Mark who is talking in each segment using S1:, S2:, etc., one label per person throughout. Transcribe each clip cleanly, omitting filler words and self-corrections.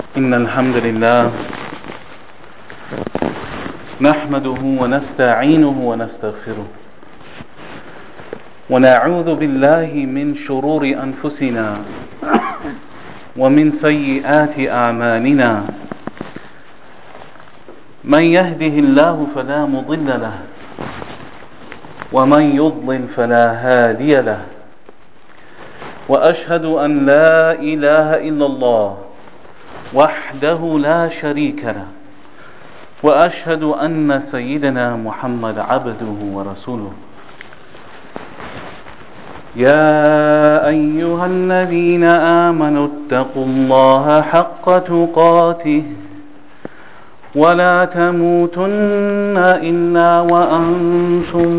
S1: إن الحمد لله نحمده ونستعينه ونستغفره ونعوذ بالله من شرور أنفسنا ومن سيئات أعمالنا من يهده الله فلا مضل له ومن يضلل فلا هادي له وأشهد أن لا إله إلا الله وحده لا شريك له وأشهد أن سيدنا محمد عبده ورسوله يا أيها الذين آمنوا اتقوا الله حق تقاته ولا تموتن إلا وأنتم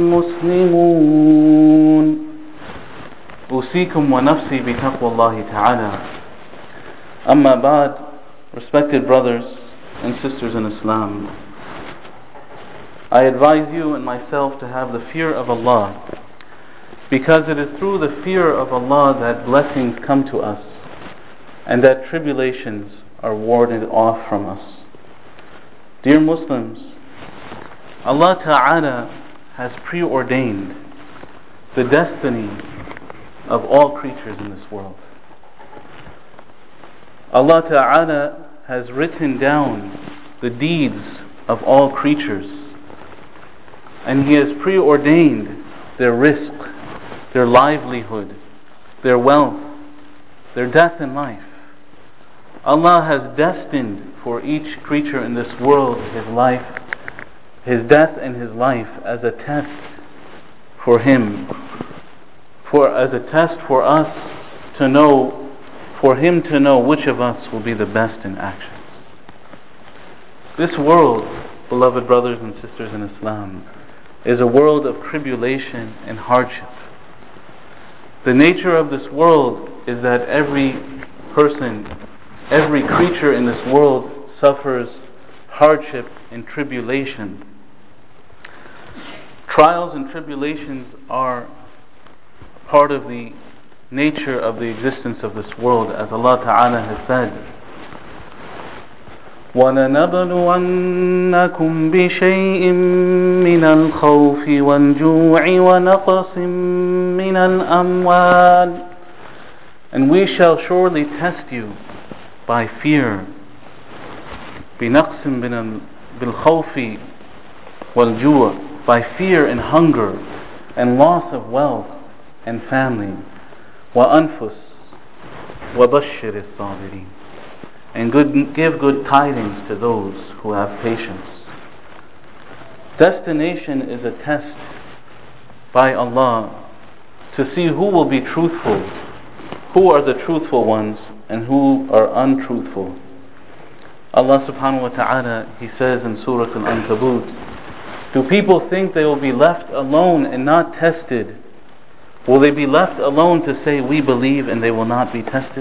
S1: مسلمون أوصيكم ونفسي بتقوى الله تعالى. Amma ba'd, respected brothers and sisters in Islam, I advise you and myself to have the fear of Allah, because it is through the fear of Allah that blessings come to us and that tribulations are warded off from us. Dear Muslims, Allah Ta'ala has preordained the destiny of all creatures in this world. Allah Ta'ala has written down the deeds of all creatures, and He has preordained their rizq, their livelihood, their wealth, their death and life. Allah has destined for each creature in this world his life, his death and his life as a test for him, as a test for us to know, for him to know which of us will be the best in actions. This world, beloved brothers and sisters in Islam, is a world of tribulation and hardship. The nature of this world is that every person, every creature in this world suffers hardship and tribulation. Trials and tribulations are part of the nature of the existence of this world, as Allah Ta'ala has said, وَلَنَبْلُوَنَّكُمْ بِشَيْءٍ مِّنَ الْخَوْفِ وَالْجُوعِ وَنَقْصٍ مِّنَ الْأَمْوَالِ. And we shall surely test you by fear, بِنَقْصٍ بِالْخَوْفِ وَالْجُوعِ, by fear and hunger and loss of wealth and family. وَأَنفُسٍ وَبَشِّرِ الصَّابِرِينَ, and give good tidings to those who have patience. Destination is a test by Allah to see who will be truthful, who are the truthful ones and who are untruthful. Allah subhanahu wa ta'ala, He says in Surah Al-Ankabut, do people think they will be left alone and not tested? Will they be left alone to say, we believe, and they will not be tested?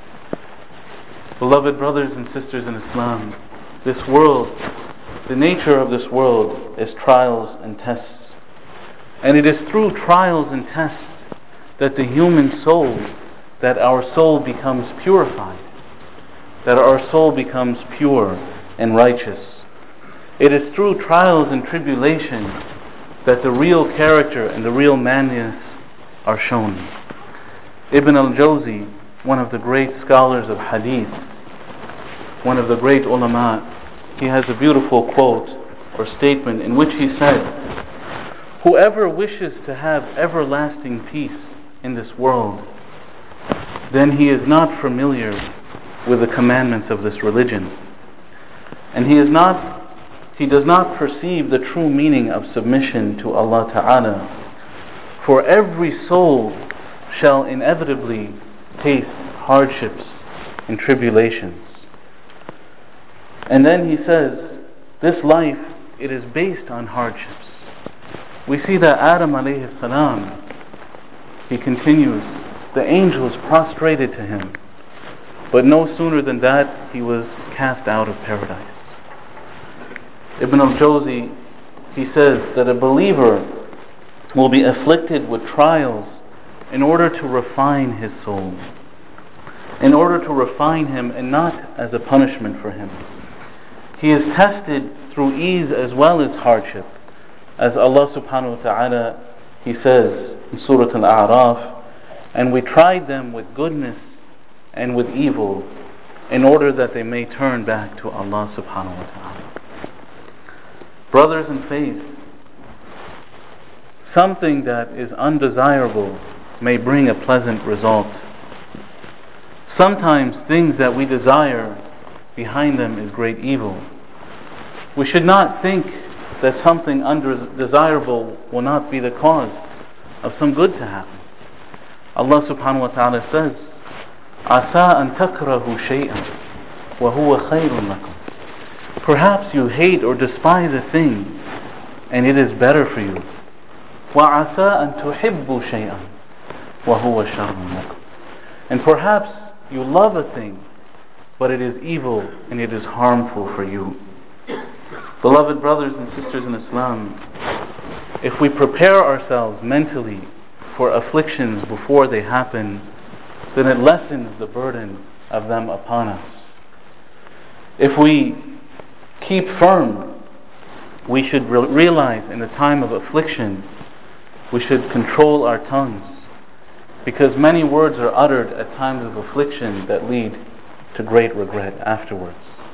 S1: Beloved brothers and sisters in Islam, this world, the nature of this world is trials and tests. And it is through trials and tests that the human soul, that our soul becomes purified, that our soul becomes pure and righteous. It is through trials and tribulation that the real character and the real manliness are shown. Ibn al-Jawzi, one of the great scholars of hadith, one of the great ulama, he has a beautiful quote or statement in which he said, whoever wishes to have everlasting peace in this world, then he is not familiar with the commandments of this religion, and he does not perceive the true meaning of submission to Allah Ta'ala. For every soul shall inevitably taste hardships and tribulations. And then he says, this life, it is based on hardships. We see that Adam alayhi salam, he continues, the angels prostrated to him, but no sooner than that he was cast out of paradise. Ibn al-Jawzi, he says that a believer will be afflicted with trials in order to refine his soul. in order to refine him and not as a punishment for him. He is tested through ease as well as hardship. As Allah subhanahu wa ta'ala, He says in Surah Al-A'raf, and we tried them with goodness and with evil in order that they may turn back to Allah subhanahu wa ta'ala. Brothers in faith, something that is undesirable may bring a pleasant result. Sometimes things that we desire, behind them is great evil. We should not think that something undesirable will not be the cause of some good to happen. Allah subhanahu wa ta'ala says, عَسَىٰ أَن تَكْرَهُ شَيْئًا وَهُوَ خَيْرٌ لَكُمْ. Perhaps you hate or despise a thing and it is better for you. وَعَسَىٰ أَن تُحِبُّوا شَيْئًا وَهُوَ شَرٌ لَكُمْ. And perhaps you love a thing, but it is evil and it is harmful for you. Beloved brothers and sisters in Islam, if we prepare ourselves mentally for afflictions before they happen, then it lessens the burden of them upon us. If we keep firm, we should realize in the time of affliction, we should control our tongues, because many words are uttered at times of affliction that lead to great regret afterwards.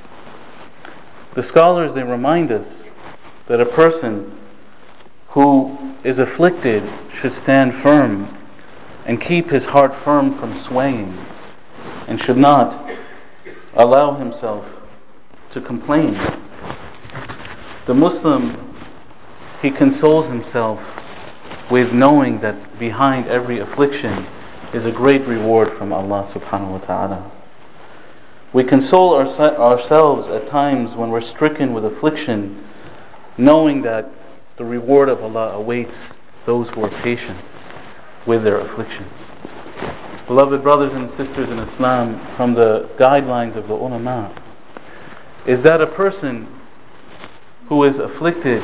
S1: The scholars, they remind us that a person who is afflicted should stand firm and keep his heart firm from swaying, and should not allow himself to complain. The Muslim, he consoles himself with knowing that behind every affliction is a great reward from Allah subhanahu wa ta'ala. We console ourselves at times when we're stricken with affliction, knowing that the reward of Allah awaits those who are patient with their afflictions. Beloved brothers and sisters in Islam, from the guidelines of the ulama, is that a person who is afflicted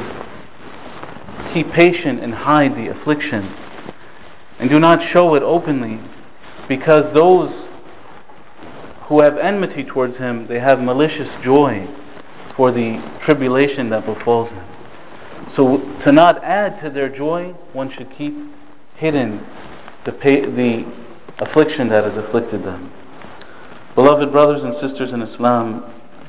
S1: keep patient and hide the affliction, and do not show it openly, because those who have enmity towards him, they have malicious joy for the tribulation that befalls him. So to not add to their joy, one should keep hidden the affliction that has afflicted them. Beloved brothers and sisters in Islam,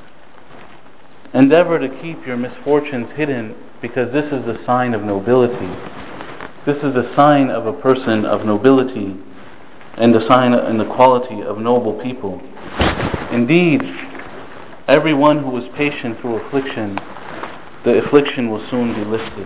S1: endeavor to keep your misfortunes hidden, because this is the sign of nobility. This is the sign of a person of nobility, and the sign and the quality of noble people. Indeed, everyone who is patient through affliction, the affliction will soon be lifted.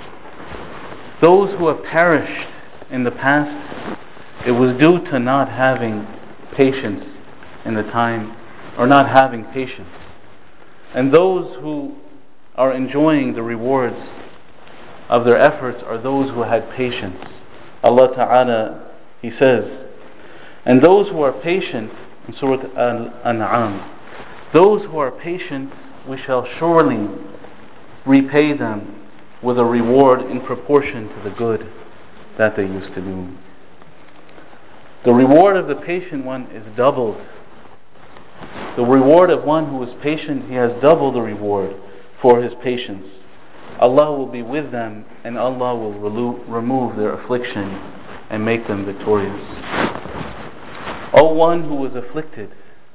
S1: Those who have perished in the past, it was due to not having patience in the time, or not having patience. And those who are enjoying the rewards of their efforts are those who had patience. Allah Ta'ala, He says, and those who are patient, in Surah Al-An'am, those who are patient, we shall surely repay them with a reward in proportion to the good that they used to do. The reward of the patient one is doubled. The reward of one who is patient, he has double the reward for his patience. Allah will be with them, and Allah will remove their affliction and make them victorious. O one who is afflicted,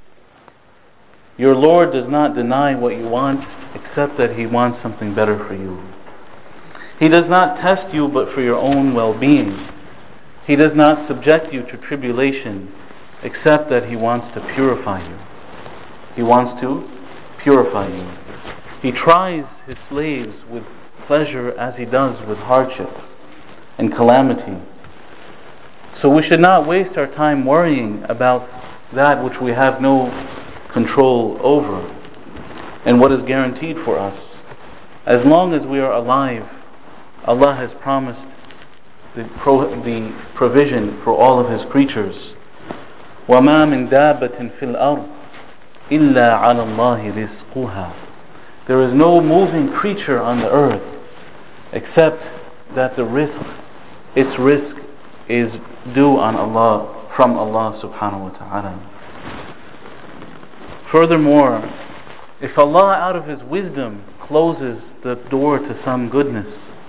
S1: your Lord does not deny what you want, except that He wants something better for you. He does not test you but for your own well-being. He does not subject you to tribulation, except that He wants to purify you. He wants to purify you. He tries His slaves with pleasure as He does with hardship and calamity. So we should not waste our time worrying about that which we have no control over and what is guaranteed for us. As long as we are alive, Allah has promised the provision for all of His creatures. وَمَا مِن دَابَّةٍ فِي الْأَرْضِ إِلَّا عَلَى اللَّهِ رِزْقُهَا. There is no moving creature on the earth except that its risk is due on Allah, from Allah subhanahu wa ta'ala. Furthermore, if Allah out of His wisdom closes the door to some goodness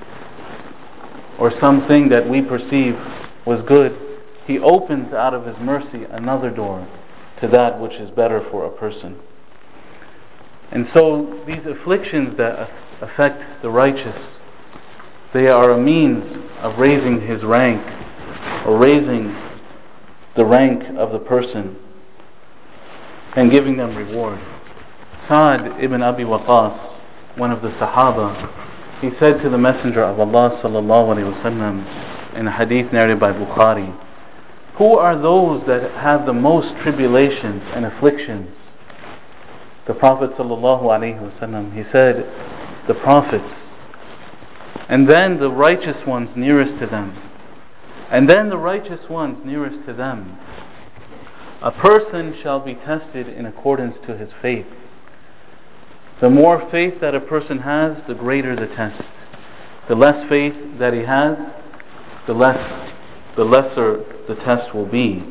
S1: or something that we perceive was good, He opens out of His mercy another door to that which is better for a person. And so these afflictions that affect the righteous, they are a means of raising his rank, or raising the rank of the person, and giving them reward. Sa'd ibn Abi Waqqas, one of the Sahaba, he said to the Messenger of Allah sallallahu alaihi wasallam in a hadith narrated by Bukhari, "Who are those that have the most tribulations and afflictions?" The Prophet sallallahu alaihi wasallam, he said, "The prophets, and then the righteous ones nearest to them, and then the righteous ones nearest to them. A person shall be tested in accordance to his faith. The more faith that a person has, the greater the test. The less faith that he has, the lesser the test will be.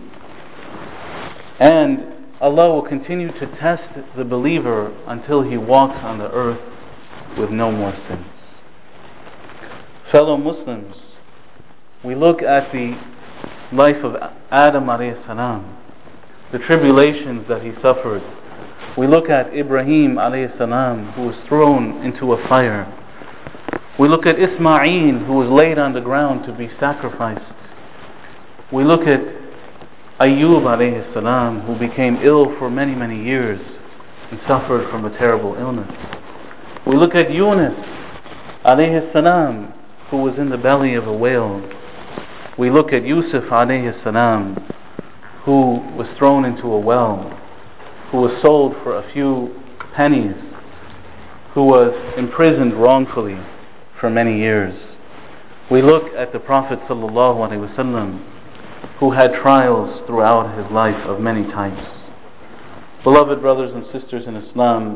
S1: And Allah will continue to test the believer until he walks on the earth with no more sins." Fellow Muslims, we look at the life of Adam alayhi salam, the tribulations that he suffered. We look at Ibrahim alayhi salam, who was thrown into a fire. We look at Ismail, who was laid on the ground to be sacrificed. We look at Ayyub alayhi salam, who became ill for many, many years and suffered from a terrible illness. We look at Yunus alayhi salam, who was in the belly of a whale. We look at Yusuf alayhi salam, who was thrown into a well, who was sold for a few pennies, who was imprisoned wrongfully for many years. We look at the Prophet sallallahu alaihi wasallam, who had trials throughout his life of many types. Beloved brothers and sisters in Islam,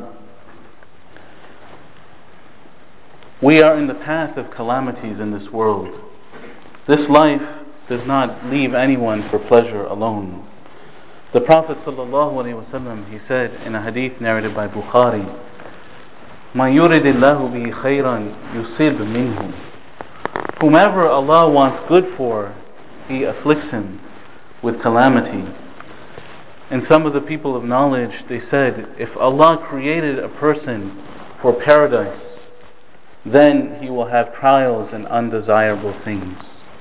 S1: we are in the path of calamities in this world. This life does not leave anyone for pleasure alone. The Prophet ﷺ, he said in a hadith narrated by Bukhari, "مَنْ يُرِدِ اللَّهُ بِهِ خَيْرًا يُصِبْ مِنْهُ." Whomever Allah wants good for, He afflicts him with calamity. And some of the people of knowledge, they said, if Allah created a person for paradise, then He will have trials and undesirable things.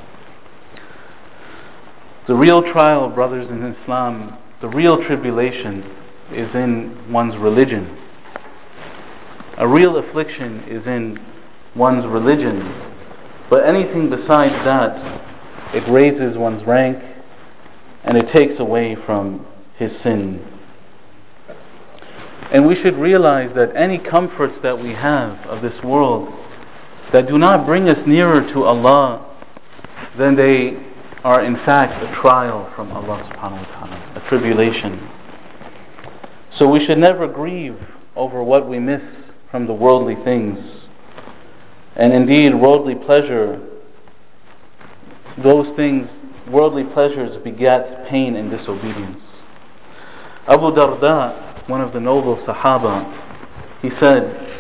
S1: The real trial, brothers in Islam, the real tribulation is in one's religion. A real affliction is in one's religion. But anything besides that, it raises one's rank and it takes away from his sin. And we should realize that any comforts that we have of this world that do not bring us nearer to Allah, then they are in fact a trial from Allah subhanahu wa ta'ala, a tribulation. So we should never grieve over what we miss from the worldly things. And indeed, worldly pleasure, those things, worldly pleasures beget pain and disobedience. Abu Darda, one of the noble Sahaba, he said,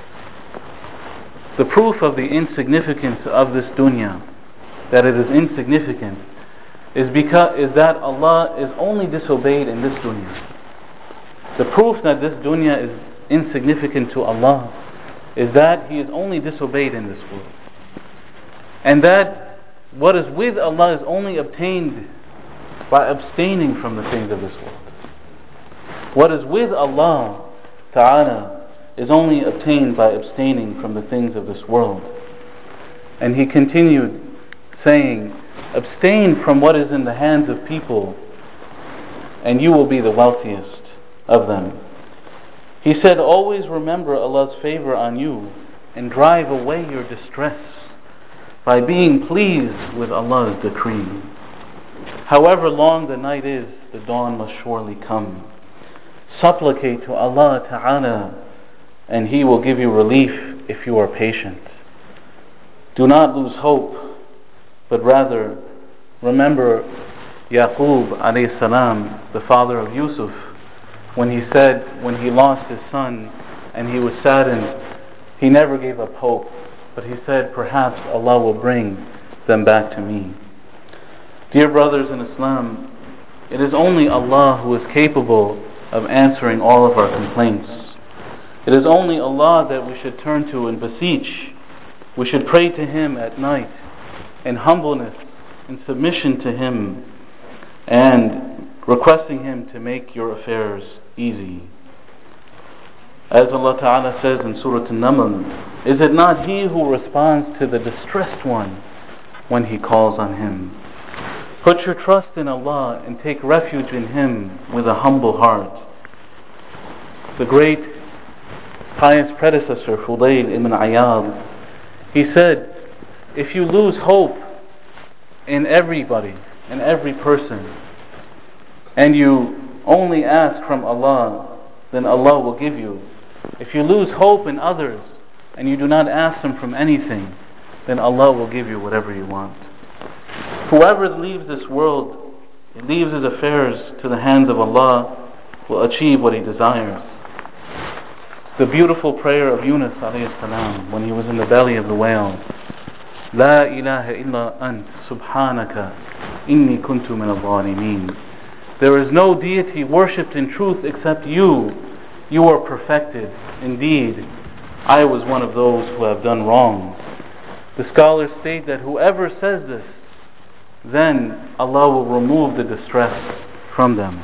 S1: the proof of the insignificance of this dunya, that it is insignificant, is that Allah is only disobeyed in this dunya. The proof that this dunya is insignificant to Allah is that He is only disobeyed in this world, and that what is with Allah is only obtained by abstaining from the things of this world. What is with Allah Ta'ala is only obtained by abstaining from the things of this world. And he continued saying, abstain from what is in the hands of people, and you will be the wealthiest of them. He said, always remember Allah's favor on you and drive away your distress by being pleased with Allah's decree. However long the night is, the dawn must surely come. Supplicate to Allah Ta'ala, and He will give you relief if you are patient. Do not lose hope, but rather remember Yaqub alayhi salam, the father of Yusuf, when he said, when he lost his son and he was saddened, he never gave up hope, but he said, perhaps Allah will bring them back to me. Dear brothers in Islam, it is only Allah who is capable of answering all of our complaints. It is only Allah that we should turn to and beseech. We should pray to Him at night in humbleness, in submission to Him, and requesting Him to make your affairs easy. As Allah Ta'ala says in Surah An-Naml, is it not He who responds to the distressed one when he calls on Him? Put your trust in Allah and take refuge in Him with a humble heart. The great pious predecessor Fudayl ibn Iyad, he said, if you lose hope in everybody, in every person, and you only ask from Allah, then Allah will give you. If you lose hope in others and you do not ask them from anything, then Allah will give you whatever you want. Whoever leaves this world, leaves his affairs to the hands of Allah, will achieve what he desires. The beautiful prayer of Yunus alayhi salam when he was in the belly of the whale. La ilaha illa ant subhanaka inni kuntu min al-zalimin. There is no deity worshipped in truth except you. You are perfected. Indeed, I was one of those who have done wrong. The scholars state that whoever says this, then Allah will remove the distress from them.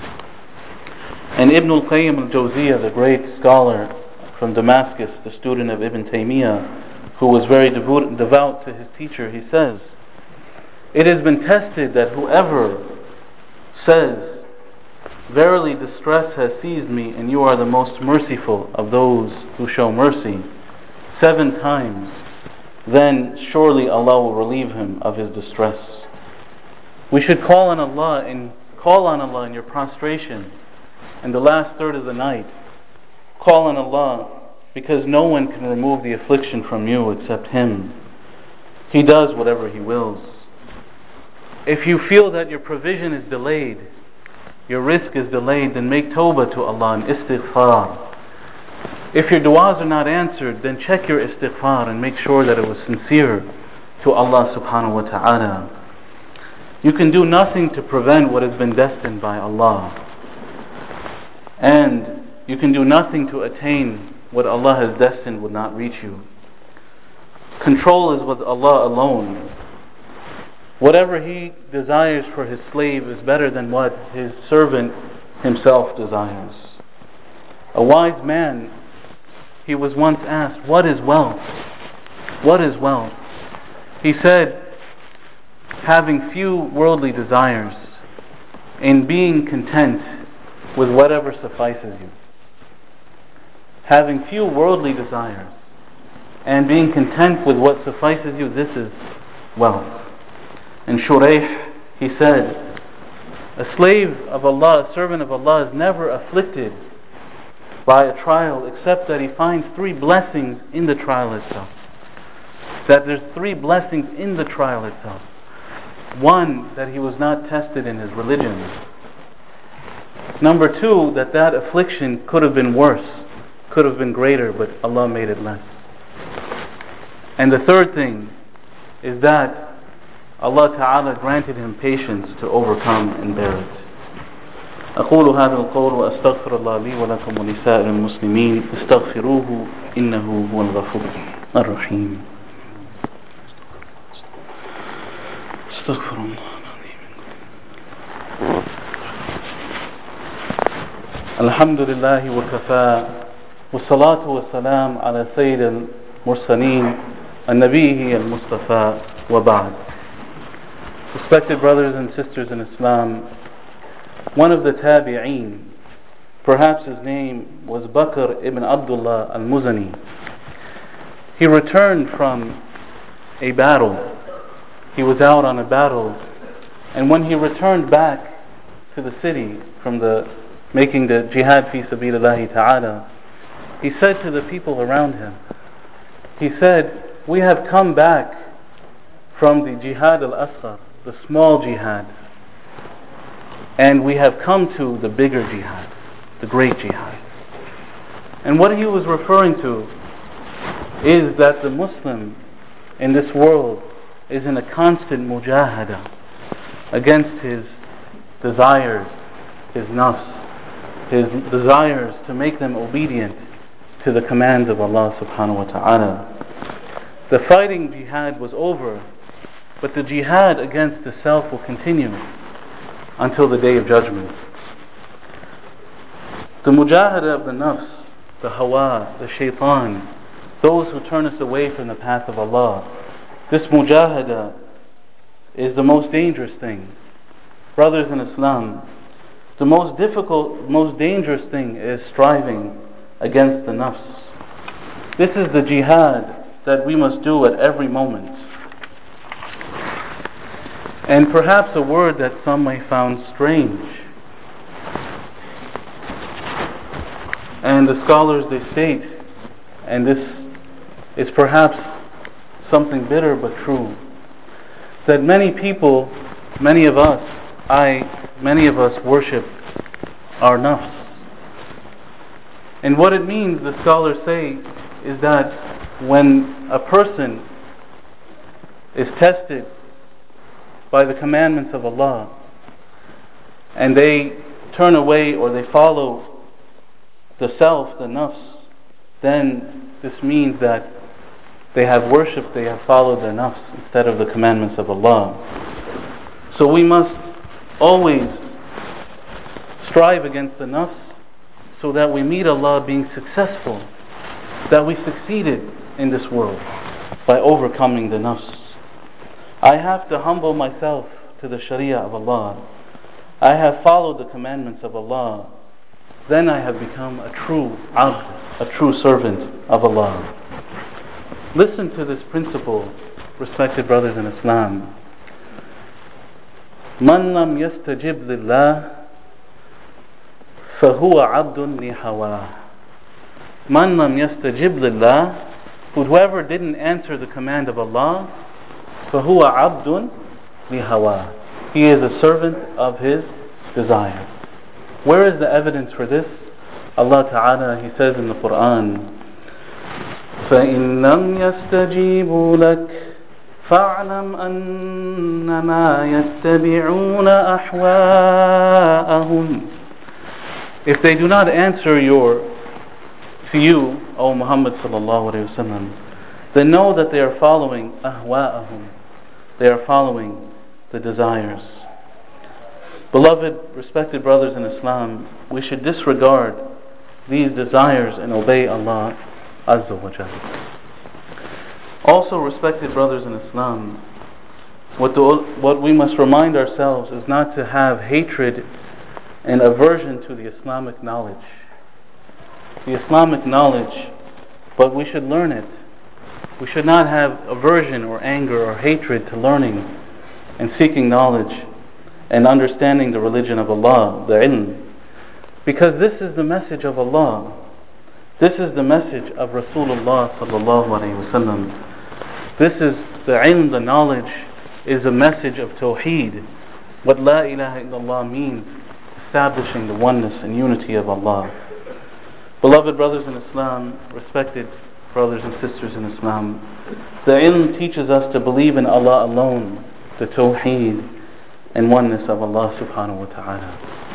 S1: And Ibn al-Qayyim al-Jawziyah, the great scholar from Damascus, the student of Ibn Taymiyyah, who was very devout to his teacher, he says, it has been tested that whoever says, verily distress has seized me and you are the most merciful of those who show mercy, 7 times, then surely Allah will relieve him of his distress. We should call on Allah in your prostration in the last third of the night. Call on Allah, because no one can remove the affliction from you except Him. He does whatever He wills. If you feel that your provision is delayed, your risk is delayed, then make tawbah to Allah and istighfar. If your du'as are not answered, then check your istighfar and make sure that it was sincere to Allah subhanahu wa ta'ala. You can do nothing to prevent what has been destined by Allah. And you can do nothing to attain what Allah has destined would not reach you. Control is with Allah alone. Whatever He desires for His slave is better than what His servant himself desires. A wise man, he was once asked, what is wealth? What is wealth? He said, having few worldly desires and being content with whatever suffices you. Having few worldly desires and being content with what suffices you, this is wealth. And Shuraih, he said, a slave of Allah, a servant of Allah is never afflicted by a trial except that he finds 3 blessings in the trial itself. That there's 3 blessings in the trial itself. 1, that he was not tested in his religion. Number 2, that affliction could have been worse, could have been greater, but Allah made it less. And the 3rd thing is that Allah Ta'ala granted him patience to overcome and bear it. أقول هذا القول وأستغفر الله لي ولكم ولسائر المسلمين استغفروه إنه هو الغفور الرحيم. استغفر الله العظيم. الحمد لله وكفى والصلاة والسلام على سيد المرسلين النبي المصطفى وبعد. Respected brothers and sisters in Islam, one of the tabi'een, perhaps his name was Bakr ibn Abdullah al-Muzani, he returned from a battle. He was out on a battle, and when he returned back to the city from making the jihad fi sabilillahi ta'ala, he said to the people around him, he said, we have come back from the jihad al-asghar, the small jihad, and we have come to the bigger jihad. the great jihad. And what he was referring to is that the Muslim in this world is in a constant mujahada against his desires, his nafs, his desires to make them obedient to the commands of Allah subhanahu wa ta'ala. The fighting jihad was over, but the jihad against the self will continue until the day of judgment. The mujahada of the nafs, the hawa, the shaitan, those who turn us away from the path of Allah, this mujahada is the most dangerous thing. Brothers in Islam, the most difficult, most dangerous thing is striving against the nafs. This is the jihad that we must do at every moment. And perhaps a word that some may find strange. And the scholars, they state, and this is perhaps something bitter but true, that many people, many of us worship our nafs. And what it means, the scholars say, is that when a person is tested by the commandments of Allah and they turn away or they follow the self, the nafs, then this means that they have worshipped, they have followed their nafs instead of the commandments of Allah. So we must always strive against the nafs so that we meet Allah being successful, that we succeeded in this world by overcoming the nafs. I have to humble myself to the sharia of Allah. I have followed the commandments of Allah. Then I have become a true abd, a true servant of Allah. Listen to this principle, respected brothers in Islam. Man lam yastajib lillah fahuwa abdun li hawa. Man lam yastajib lillah, whoever didn't answer the command of Allah, fahuwa abdun li hawa. He is a servant of his desire. Where is the evidence for this? Allah Ta'ala, He says in the Quran, فَإِن لَمْ يَسْتَجِيبُوا لَكَ فَاعْلَمْ أَنَّمَا يَتَّبِعُونَ أَحْوَاءَهُمْ. If they do not answer to you, O Muhammad sallallahu alayhi wa sallam, then know that they are following ahwa'ahum. They are following the desires. Beloved, respected brothers in Islam, we should disregard these desires and obey Allah Azza wa Jalla. Also, respected brothers in Islam, what we must remind ourselves is not to have hatred and aversion to the Islamic knowledge. The Islamic knowledge, but we should learn it. We should not have aversion or anger or hatred to learning and seeking knowledge and understanding the religion of Allah, the ilm. Because this is the message of Allah. This is the message of Rasulullah sallallahu alayhi wa sallam. This is the ilm, the knowledge, is a message of Tawheed. What La ilaha illallah means, establishing the oneness and unity of Allah. Beloved brothers in Islam, respected brothers and sisters in Islam, the ilm teaches us to believe in Allah alone, the Tawheed and oneness of Allah subhanahu wa ta'ala.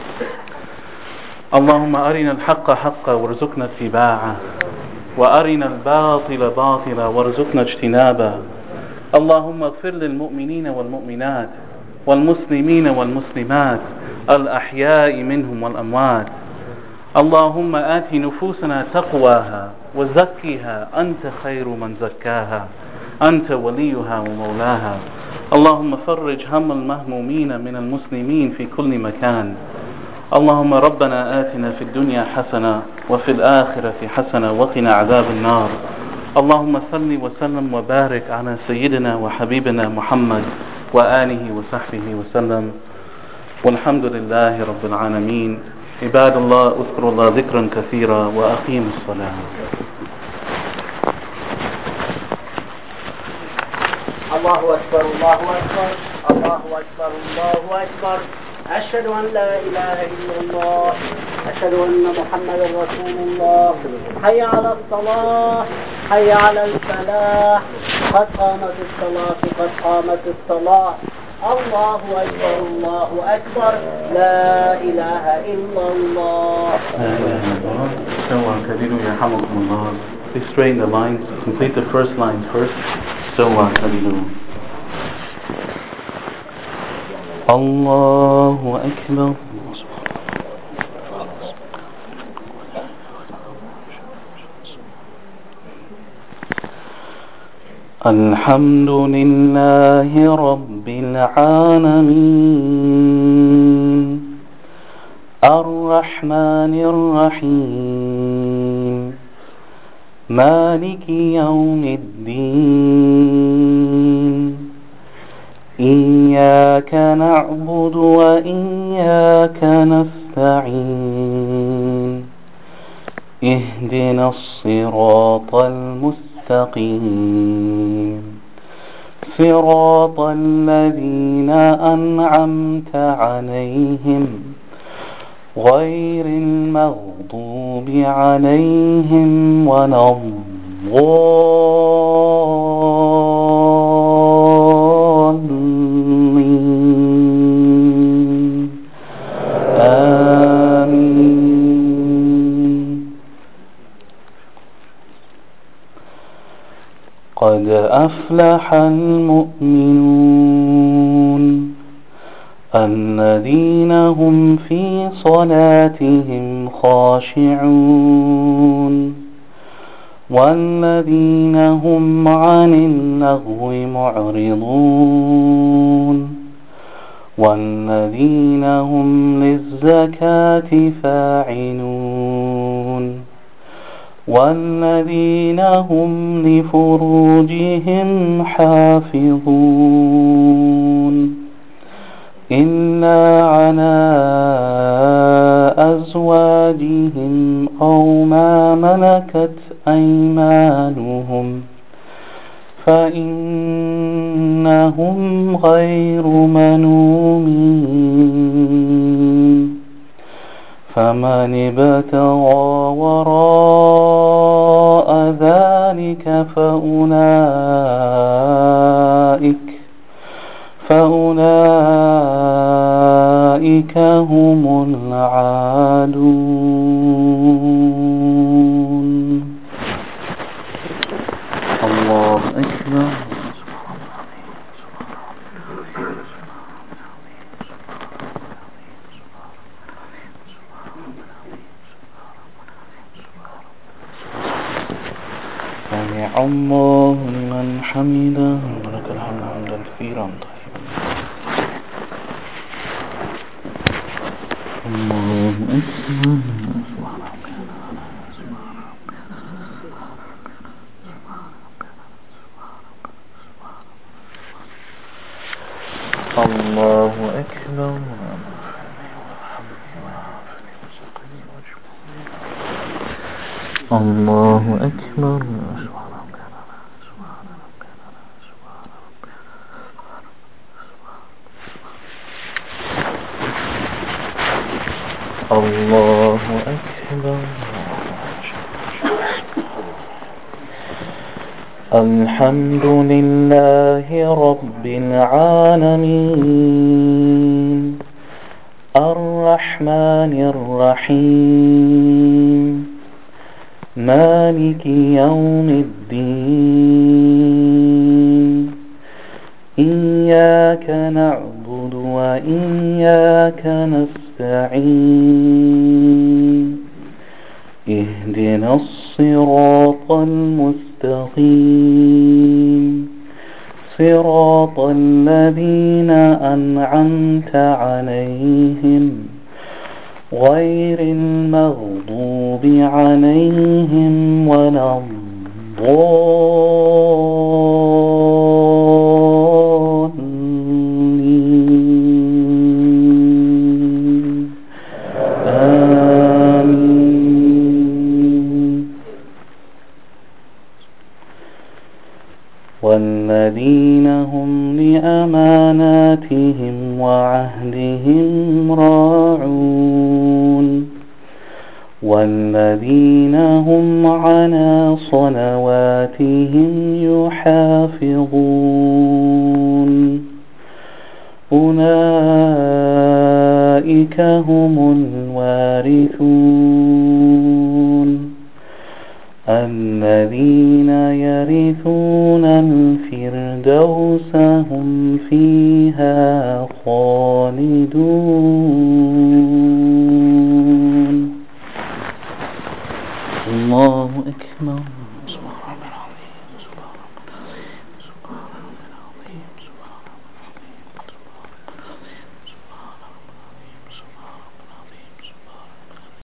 S1: اللهم أرنا الحق حقا وارزقنا اتباعه وأرنا الباطل باطلا وارزقنا اجتنابه. اللهم اغفر للمؤمنين والمؤمنات والمسلمين والمسلمات الأحياء منهم والأموات. اللهم آت نفوسنا تقواها وزكها أنت خير من زكاها أنت وليها ومولاها. اللهم فرج هم المهمومين من المسلمين في كل مكان. اللهم ربنا آتنا في الدنيا حسنة وفي الآخرة حسنة وقنا عذاب النار. اللهم صل وسلم وبارك على سيدنا وحبيبنا محمد وآله وصحبه وسلم والحمد لله رب العالمين. عباد الله اذكروا الله ذكرا كثيرا وأقيموا الصلاة.
S2: الله أكبر الله أكبر الله أكبر الله أكبر أشهد أن لا إله إلا الله، أشهد أن محمدا رسول الله. حي على الصلاة، حي على الفلاح، قد قامت الصلاة، قد قامت الصلاة. الله أكبر، الله أكبر، لا إله إلا الله.
S1: لا إله إلا الله. استوى كبيروا يرحمكم الله. Please straighten the lines. Complete the first line first. استوى كبيروا. الله أكبر. الحمد لله رب العالمين، الرحمن الرحيم، مالك يوم الدين، إياك نعبد وإياك نستعين، اهدنا الصراط المستقيم، صراط الذين أنعمت عليهم غير المغضوب عليهم ولا الضالين. آمين. قد أفلح المؤمنون الذين هم في صلاتهم خاشعون والذين هم عن اللغو معرضون والذين هم للزكاة فاعلون والذين هم لفروجهم حافظون إلا على أزواجهم أو ما ملكت أيمانهم فإنهم غير ملومين. فمن ابتغى وراء ذلك فأولئك هم العادون. الله أكبر. سمع الله لمن حمده ولك الحمد حمدا كثيرا طيبا. الله أكبر. الله أكبر. الله أكبر. الله أكبر. الحمد لله رب العالمين، الرحمن الرحيم، مالك يوم الدين، إياك نعبد وإياك نستعين، اهدنا الصراط المستقيم، صراط الذين أنعمت عليهم غير المغضوب عليهم ولا الضالين. آمين. والذين هم لأماناتهم وعهدهم راعون والذين هم على صلواتهم يحافظون أولئك هم الوارثون الذين يرثون الفردوس هم فيها خالدون. الله أكبر.